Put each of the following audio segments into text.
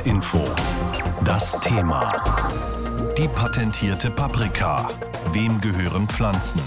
HR Info. Das Thema. Die patentierte Paprika. Wem gehören Pflanzen?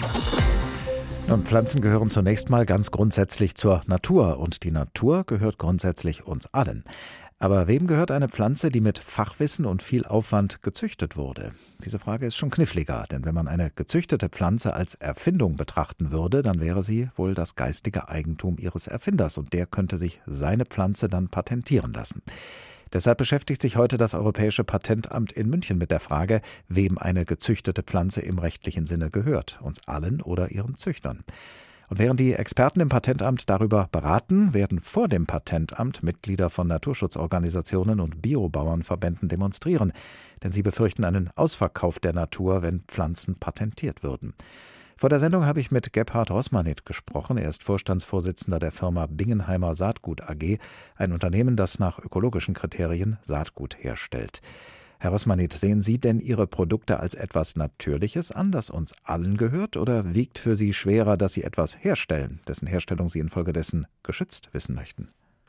Nun, Pflanzen gehören zunächst mal ganz grundsätzlich zur Natur und die Natur gehört grundsätzlich uns allen. Aber wem gehört eine Pflanze, die mit Fachwissen und viel Aufwand gezüchtet wurde? Diese Frage ist schon kniffliger, denn wenn man eine gezüchtete Pflanze als Erfindung betrachten würde, dann wäre sie wohl das geistige Eigentum ihres Erfinders und der könnte sich seine Pflanze dann patentieren lassen. Deshalb beschäftigt sich heute das Europäische Patentamt in München mit der Frage, wem eine gezüchtete Pflanze im rechtlichen Sinne gehört, uns allen oder ihren Züchtern. Und während die Experten im Patentamt darüber beraten, werden vor dem Patentamt Mitglieder von Naturschutzorganisationen und Biobauernverbänden demonstrieren, denn sie befürchten einen Ausverkauf der Natur, wenn Pflanzen patentiert würden. Vor der Sendung habe ich mit Gebhard Rosmanit gesprochen. Er ist Vorstandsvorsitzender der Firma Bingenheimer Saatgut AG, ein Unternehmen, das nach ökologischen Kriterien Saatgut herstellt. Herr Rosmanit, sehen Sie denn Ihre Produkte als etwas Natürliches an, das uns allen gehört, oder wiegt für Sie schwerer, dass Sie etwas herstellen, dessen Herstellung Sie infolgedessen geschützt wissen möchten?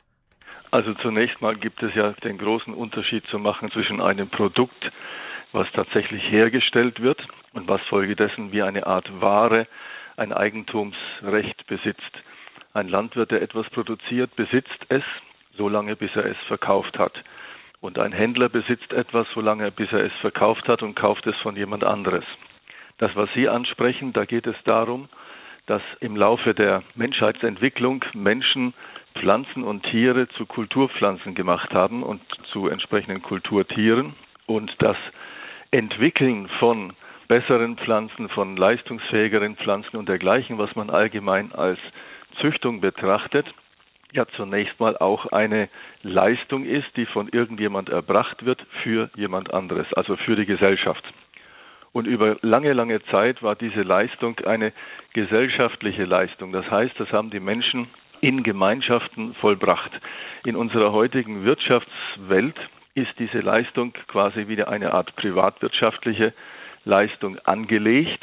Also zunächst mal gibt es ja den großen Unterschied zu machen zwischen einem Produkt, was tatsächlich hergestellt wird und was folgedessen wie eine Art Ware ein Eigentumsrecht besitzt. Ein Landwirt, der etwas produziert, besitzt es, solange bis er es verkauft hat. Und ein Händler besitzt etwas, solange bis er es verkauft hat und kauft es von jemand anderes. Das, was Sie ansprechen, da geht es darum, dass im Laufe der Menschheitsentwicklung Menschen Pflanzen und Tiere zu Kulturpflanzen gemacht haben und zu entsprechenden Kulturtieren. Und das Entwickeln von besseren Pflanzen, von leistungsfähigeren Pflanzen und dergleichen, was man allgemein als Züchtung betrachtet, ja zunächst mal auch eine Leistung ist, die von irgendjemand erbracht wird für jemand anderes, also für die Gesellschaft. Und über lange, lange Zeit war diese Leistung eine gesellschaftliche Leistung. Das heißt, das haben die Menschen in Gemeinschaften vollbracht. In unserer heutigen Wirtschaftswelt ist diese Leistung quasi wieder eine Art privatwirtschaftliche Leistung angelegt,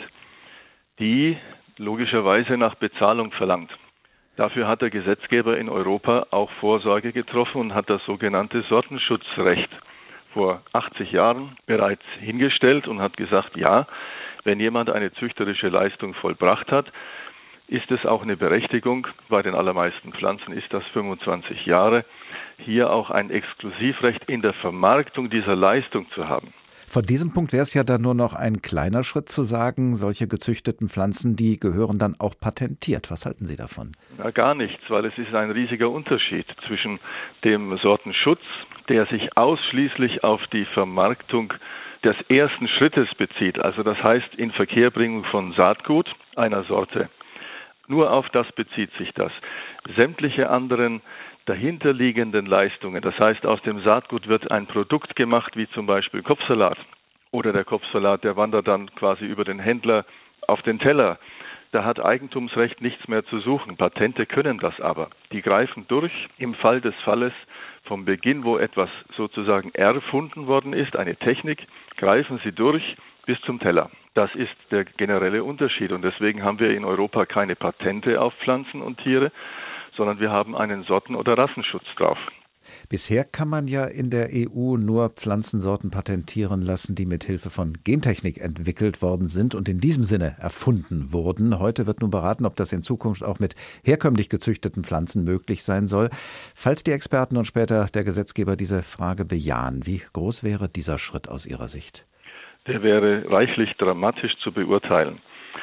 die logischerweise nach Bezahlung verlangt. Dafür hat der Gesetzgeber in Europa auch Vorsorge getroffen und hat das sogenannte Sortenschutzrecht vor 80 Jahren bereits hingestellt und hat gesagt, ja, wenn jemand eine züchterische Leistung vollbracht hat, ist es auch eine Berechtigung, bei den allermeisten Pflanzen ist das 25 Jahre, hier auch ein Exklusivrecht in der Vermarktung dieser Leistung zu haben. Von diesem Punkt wäre es ja dann nur noch ein kleiner Schritt zu sagen, solche gezüchteten Pflanzen, die gehören dann auch patentiert. Was halten Sie davon? Na, gar nichts, weil es ist ein riesiger Unterschied zwischen dem Sortenschutz, der sich ausschließlich auf die Vermarktung des ersten Schrittes bezieht, also das heißt in Verkehrbringung von Saatgut einer Sorte. Nur auf das bezieht sich das. Sämtliche anderen dahinterliegenden Leistungen, das heißt aus dem Saatgut wird ein Produkt gemacht, wie zum Beispiel Kopfsalat. Oder der Kopfsalat, der wandert dann quasi über den Händler auf den Teller. Da hat Eigentumsrecht nichts mehr zu suchen. Patente können das aber. Die greifen durch im Fall des Falles vom Beginn, wo etwas sozusagen erfunden worden ist, eine Technik, greifen sie durch bis zum Teller. Das ist der generelle Unterschied und deswegen haben wir in Europa keine Patente auf Pflanzen und Tiere, sondern wir haben einen Sorten- oder Rassenschutz drauf. Bisher kann man ja in der EU nur Pflanzensorten patentieren lassen, die mit Hilfe von Gentechnik entwickelt worden sind und in diesem Sinne erfunden wurden. Heute wird nun beraten, ob das in Zukunft auch mit herkömmlich gezüchteten Pflanzen möglich sein soll. Falls die Experten und später der Gesetzgeber diese Frage bejahen, wie groß wäre dieser Schritt aus Ihrer Sicht? Der wäre reichlich dramatisch zu beurteilen.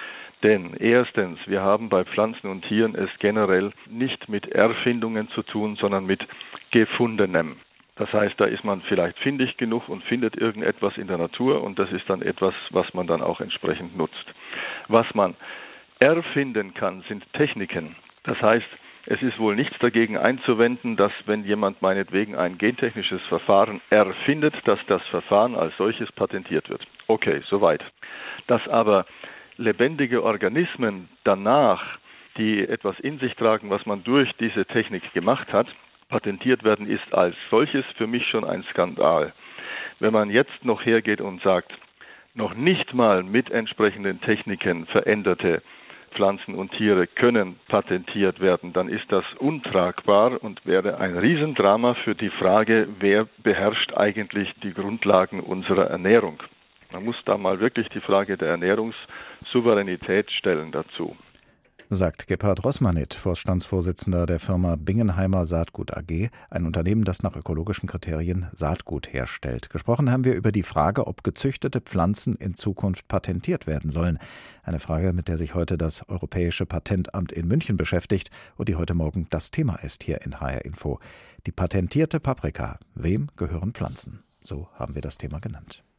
Denn erstens, wir haben bei Pflanzen und Tieren es generell nicht mit Erfindungen zu tun, sondern mit Gefundenem. Das heißt, da ist man vielleicht findig genug und findet irgendetwas in der Natur und das ist dann etwas, was man dann auch entsprechend nutzt. Was man erfinden kann, sind Techniken. Das heißt, es ist wohl nichts dagegen einzuwenden, dass wenn jemand meinetwegen ein gentechnisches Verfahren erfindet, dass das Verfahren als solches patentiert wird. Okay, soweit. Dass aber lebendige Organismen danach, die etwas in sich tragen, was man durch diese Technik gemacht hat, patentiert werden, ist als solches für mich schon ein Skandal. Wenn man jetzt noch hergeht und sagt, noch nicht mal mit entsprechenden Techniken veränderte Pflanzen und Tiere können patentiert werden, dann ist das untragbar und wäre ein Riesendrama für die Frage, wer beherrscht eigentlich die Grundlagen unserer Ernährung. Man muss da mal wirklich die Frage der Ernährungssouveränität stellen dazu. Sagt Gebhard Roßmanit, Vorstandsvorsitzender der Firma Bingenheimer Saatgut AG, ein Unternehmen, das nach ökologischen Kriterien Saatgut herstellt. Gesprochen haben wir über die Frage, ob gezüchtete Pflanzen in Zukunft patentiert werden sollen. Eine Frage, mit der sich heute das Europäische Patentamt in München beschäftigt und die heute Morgen das Thema ist hier in HR Info. Die patentierte Paprika. Wem gehören Pflanzen? So haben wir das Thema genannt.